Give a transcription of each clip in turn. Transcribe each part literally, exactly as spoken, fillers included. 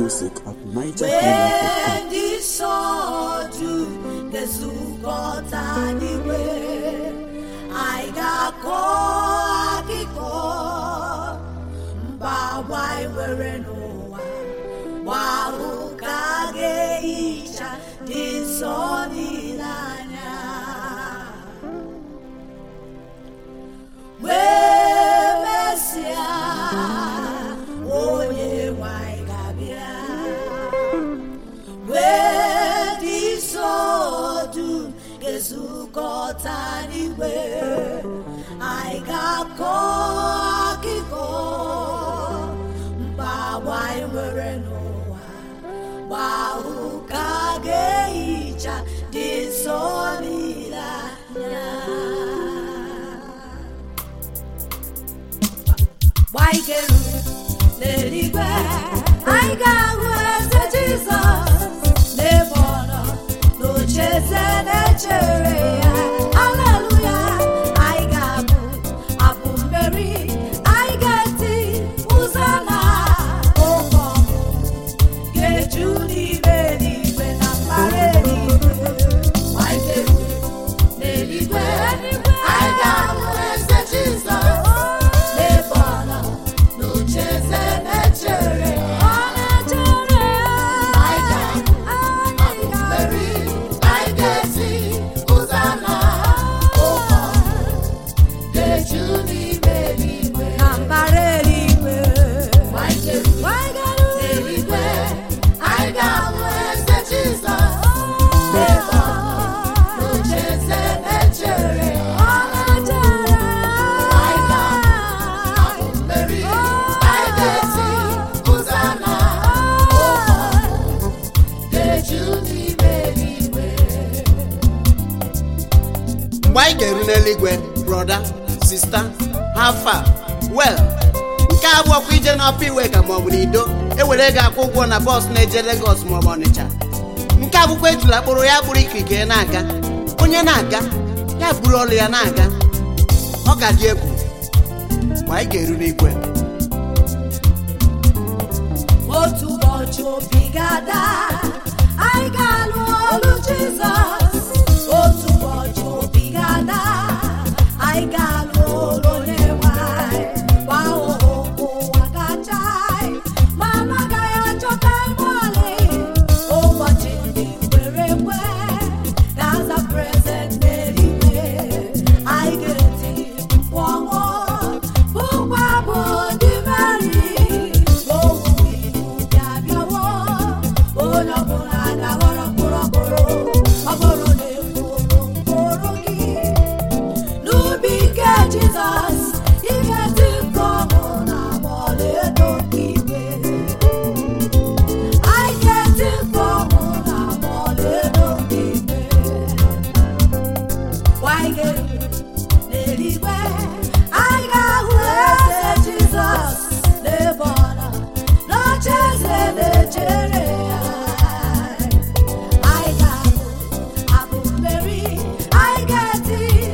music at niger highlife I got caught, Bawai Werenoa, Wahu Kageicha, Disolida. Why get let it go? I got words Jesus, never no chase and a cherry. Why get in a brother, sister, how far? Well, Nka walk with an happy wake a mobilido, a welega cook on a boss nature Lagos more monitor. Nka wait to la Boroya Buriki Naga, Onyanaga, Yaburolianaga, Oga Jebu. Why get in a gwen? What to watch your pigada? I got all Jesus. What to watch your pigada? I got all on a while. Wow, oh, I got time. Mama, I got time. Oh, watching the very well. That's a present anyway. I get it. One more. Oh, Babo, the very. Oh, we have your war. Oh, no, I got a poro, poro. A poro, Jesus, you get to come on a ball, don't keep it. I get to come on a ball, don't keep it. Why get it? Anywhere, I got where Jesus, the border, not just the cherry. I got Abu Mary, I get it.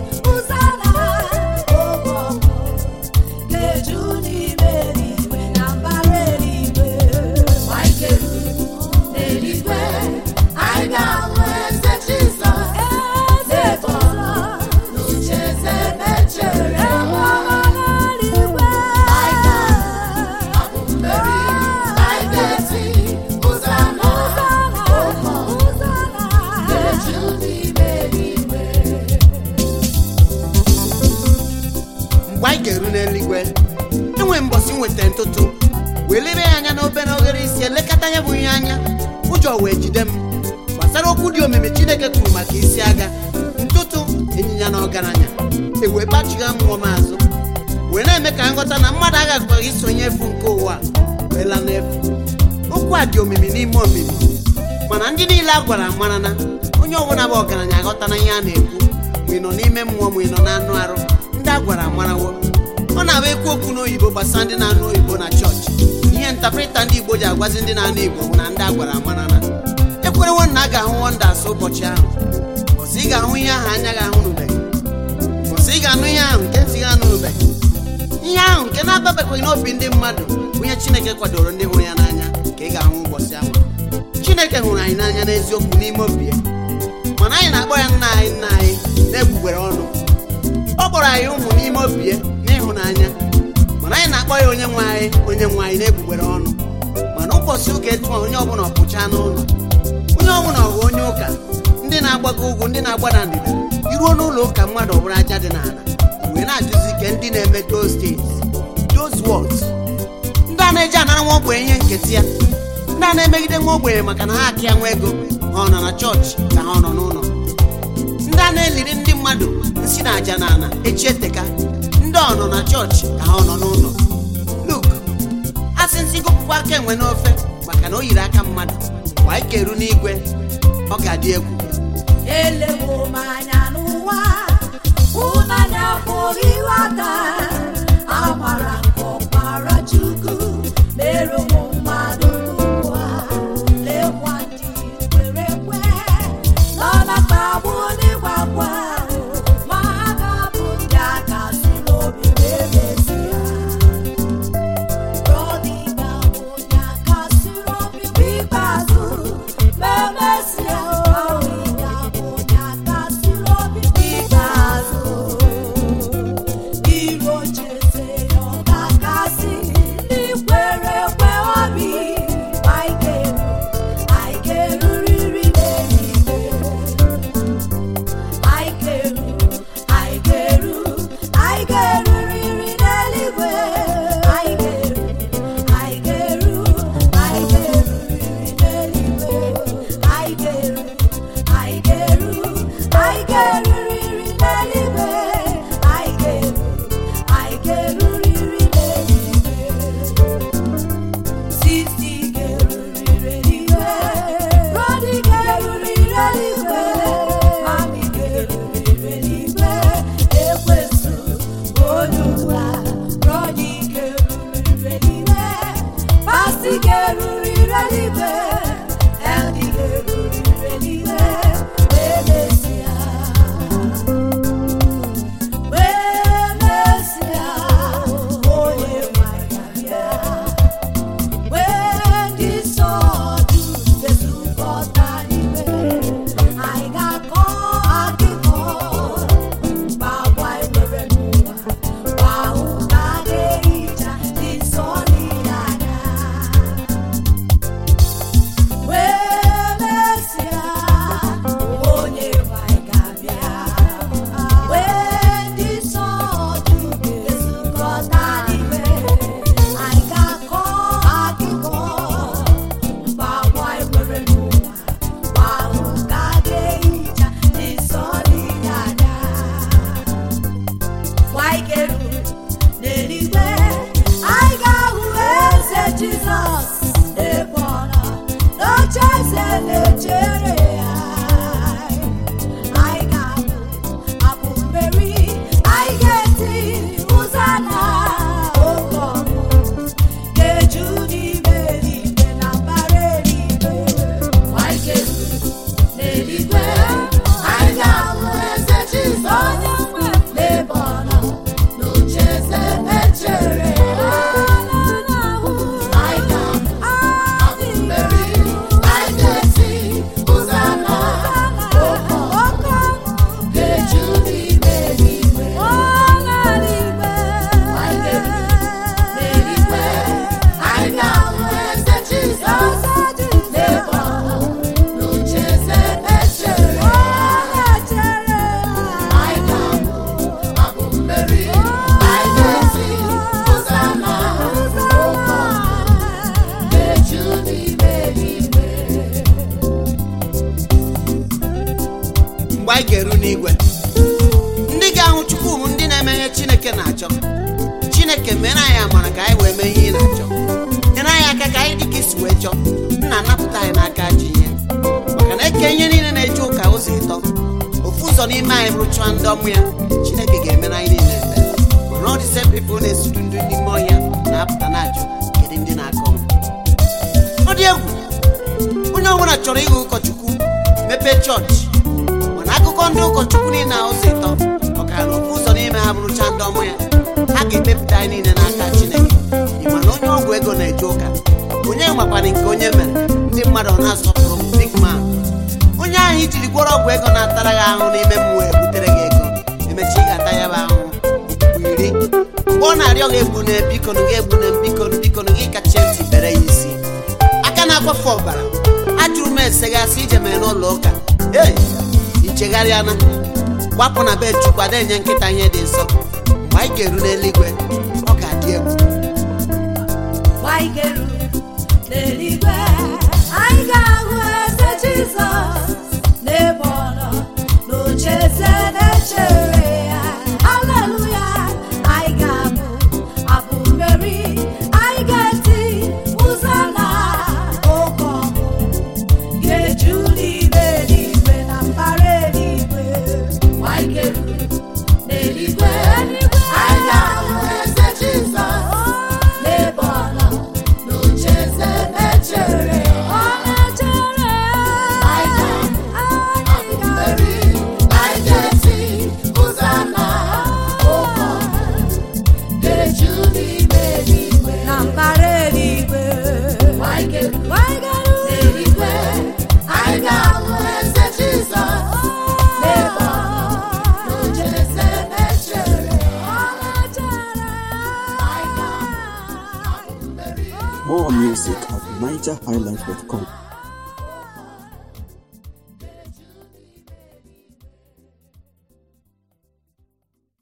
Why get in a liquid? And when bossing with ten to two, we live in no Benogris, Lecatania Buyana, put your wedge them. Masaro could you make Chineke to Makisiaga, Tutu, in Yano Garanya, a way Pachigam Womazo. When I make Angotana Madaga for his Sonia Funkoa, Belanef, Ukwadio Mimini Mommy, Manandini Lagua, Manana, Unyona Bogaranya, Gotana Yane, we no name him one, we no nano. Dagwara marawo ona we kwoku no Igbo basande na no Igbo na church ihe interpreter ndị Igbo ji agwazi ndị na no Igbo na ndagwara manana ekwere won na ga hu wonder so ụbọchị ahụ osi ga hu ihe ahụ anya ga hu nube osi ga no ihe ahụ nke ti ga no nube ihe ahụ nke na ababekwa n'obi ndị mmadụ onye Chineke kwadoro ndị hụrụ ya n'anya ka ị ga-ahụ ụbọchị ahụ. Chineke hụrụ anyị n'anya n'eziokwu n'ime obi ya, mana anyị na-akpọ ya nna anyị nna anyị na-egbugbere ọnụ. Ọ kpọrọ anyị ụmụ n'ime obi ya n'ịhụnanya, mana anyị na-akpọ ya onye nwe anyị onye nwe anyị na-egbugbere ọnụ. Mana ụbọchị ụka etu onye ọbụla ọpụcha n'ụlọ, onye ọbụla ọghọ onye ụka, ndị na-agbago ugwu, ndị na-agbada ndịda, iruo n'ụlọ ụka mmadụ ọbụla aja dị n'ala wee na-ajụzi ike ndị na-eme those things, those words. Ndị a na-eji anara nwa ogbenye ihe nketa ya, ndị a na-emegide nwa ogbenye maka na ha aka ya nwa ego, ha ọ nọ na chọọchị ka ha ọ nọ n'ụlọ. Ndị a na-eliri ndị mmadụ nsị na aja na ana echi eteka, ndị ọ nọ na chọọchị ka ha ọ nọ n'ụlọ. Look, asị nsị gụpụkwa aka enwe n'ofe maka na o yiri aka mmadụ, kwa ike eru n'igwe ọ ga-adị egwu. Elewo m anya n'ụwa, ụnanya pụghị ịghọta amara nke ọkpara Chukwu mere ụmụ mmadụ n'ụwa. Lekwa ndị kwere ekwe nọ na mkpagbu n'ịgbakwa, ma ha ga-abụ ndị aka siri obi wee mesịa. Rọdịga bụ onye aka siri obi n'ikpeazụ ma emesịa. anyị ga-eru n'igwe. Ndị ga-ahụ Chukwu bụ ndị na-eme ihe Chineke na-achọ. Chineke mere anyị amara ka anyị wee mee ihe ị na-achọ. Nyere anyị aka ka anyị dị ka isi wee chọọ. Nna napụta anyị n'aka ji ihe. Maka na eke ihe niile na-eje ụka ụzọ ịtọ. Ofu ụzọ n'ime anyị bụrụ chụọ ndị ọmụ ya. Chineke ga-emere anyị niile ebere. Mana ọ dị same people na-esutu ndị n'ime ọhịa na-apụta na-ajụ kedu ndị na-akọ. Ọ dị egwu. Onye ọbụla chọrọ ịghọ ụkọchukwu mepee chọọchị. Mana akụkọ ndị ụkọchukwu niile na ụzọ ịtọ ọkara na ofu ụzọ n'ime ha bụrụcha ndị ọmụ ya. Ha ga-emepụta anyị niile n'aka Chineke. Ị ma na onye ọgwụ ego na-eje ụka, onye anya makwana nke onye mere ndị mmadụ ọ na-asọpụrụ m big man. Onye ahụ ijiri gwọrọ ọgwụ ego na-atara gị ahụ n'ime mmụọ ebutere gị ego emechi ị ga-ata ya bụ ahụ okpukpu iri. Ọ na-arịọ gị egbu na bikonu gị egbu na bikonu bikonu gị kacha ntị bere ya isi aka na-akwafe ọbara. Ajụrụ m ese gị asị ije mere n'ụlọ ụka ee ichegharịa na gbapụ na be Chukwu ada enye nkịta ihe dị nsọ. Mgbe anyị ga-eru n'eluigwe ọ ga-adị egwu. Mgbe anyị ga-eru n'eluigwe anyị ga-ahụ eze Jizọs n'ebe ọ nọ n'ocheeze na-echere ya. Haleluya, anyị ga-abụ abụ mmeri, anyị ga-eti ụzọ na oke ọkụ ga-eju n'ime eluigwe na mbara eluigwe. Mgbe anyị ga-eru n'eluigwe anyị ga-ahụ eze Jizọs n'ebe ọ nọ n'ocheeze na-echere ya. More music at niger highlife dot com.